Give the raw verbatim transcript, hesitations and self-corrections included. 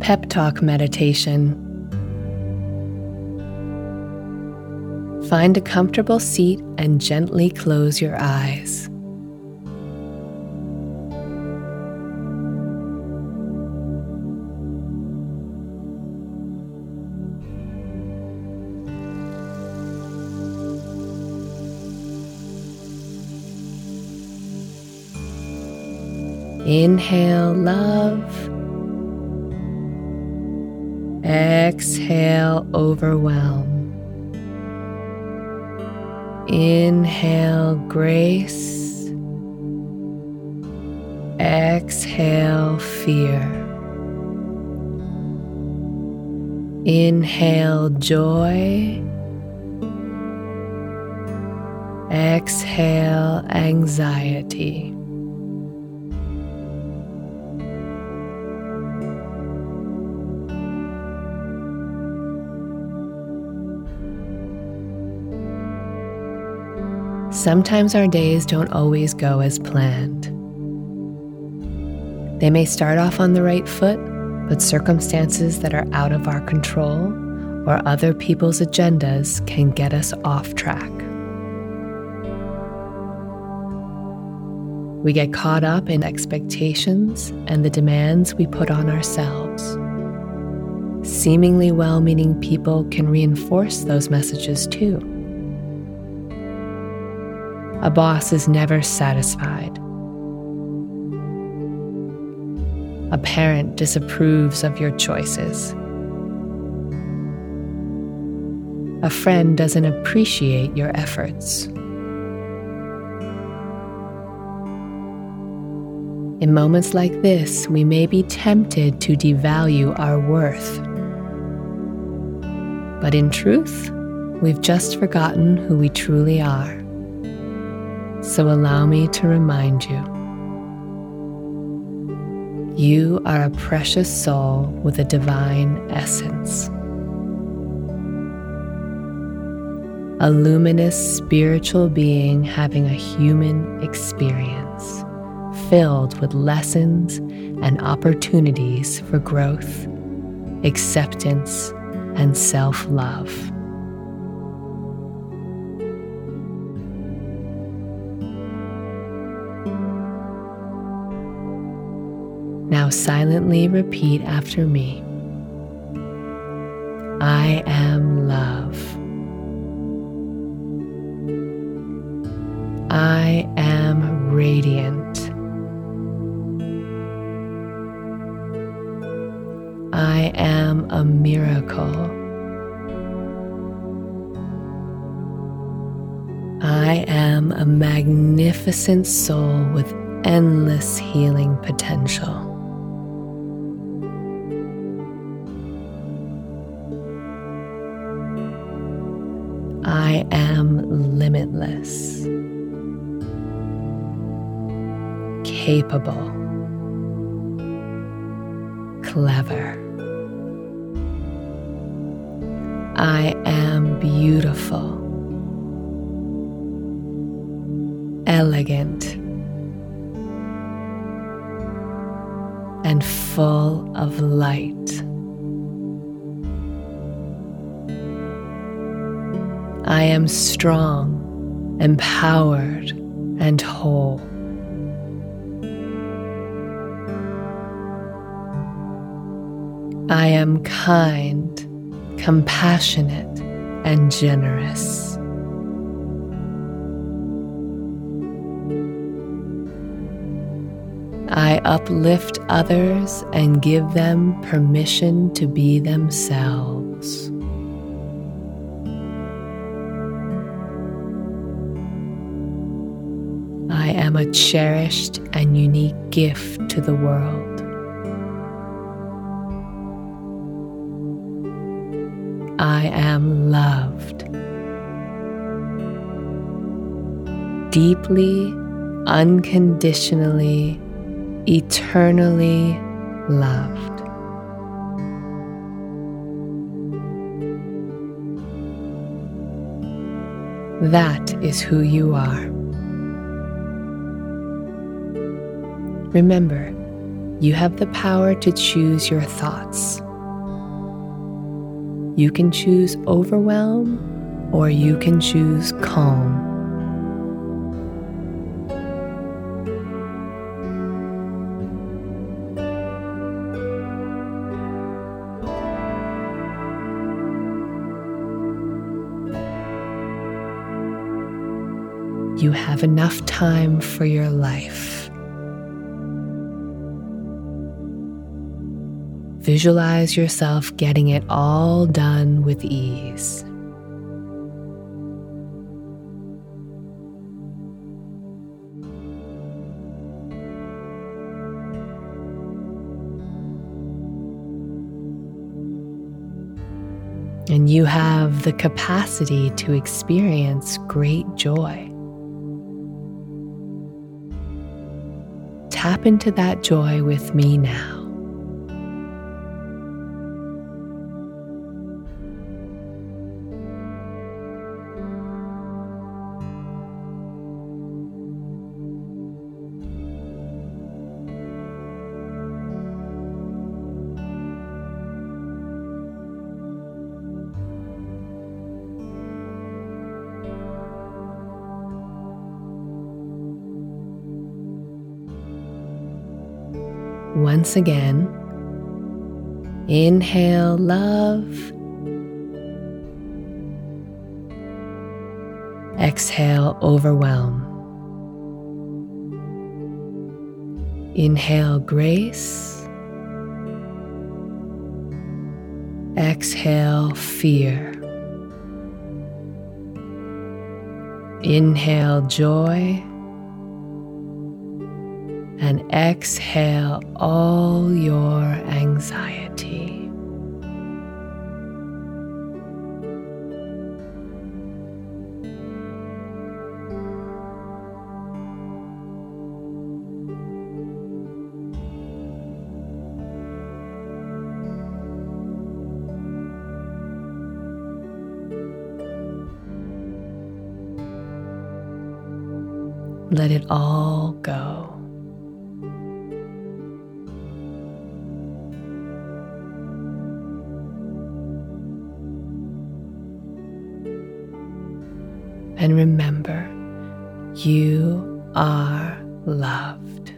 Pep Talk meditation. Find a comfortable seat and gently close your eyes. Inhale love. Exhale overwhelm. Inhale grace. Exhale fear. Inhale joy. Exhale anxiety. Sometimes our days don't always go as planned. They may start off on the right foot, but circumstances that are out of our control or other people's agendas can get us off track. We get caught up in expectations and the demands we put on ourselves. Seemingly well-meaning people can reinforce those messages too. A boss is never satisfied. A parent disapproves of your choices. A friend doesn't appreciate your efforts. In moments like this, we may be tempted to devalue our worth. But in truth, we've just forgotten who we truly are. So allow me to remind you. You are a precious soul with a divine essence. A luminous spiritual being having a human experience, filled with lessons and opportunities for growth, acceptance, and self-love. Now silently repeat after me. I am love. I am radiant. I am a miracle. I am a magnificent soul with endless healing potential. I am limitless, capable, clever. I am beautiful, elegant, and full of light. I am strong, empowered, and whole. I am kind, compassionate, and generous. I uplift others and give them permission to be themselves. I am a cherished and unique gift to the world. I am loved, deeply, unconditionally, eternally loved. That is who you are. Remember, You have the power to choose your thoughts. You can choose overwhelm, or you can choose calm. You have enough time for your life. Visualize yourself getting it all done with ease. And you have the capacity to experience great joy. Tap into that joy with me now. Once again, inhale love, exhale overwhelm. Inhale grace, exhale fear. Inhale joy, and exhale all your anxiety. Let it all go. And remember, you are loved.